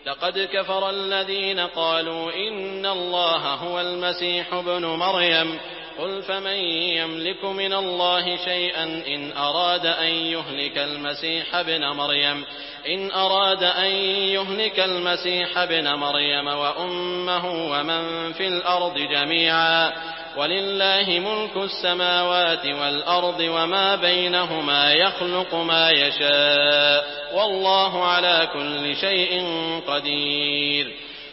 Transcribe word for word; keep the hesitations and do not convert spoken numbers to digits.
لقد كفر الذين قالوا إن الله هو المسيح ابن مريم قل فمن يملك من الله شيئا إن أراد أن يهلك المسيح ابن مريم إن أراد أن يهلك المسيح ابن مريم وأمه ومن في الأرض جميعا ولله ملك السماوات والأرض وما بينهما يخلق ما يشاء والله على كل شيء قدير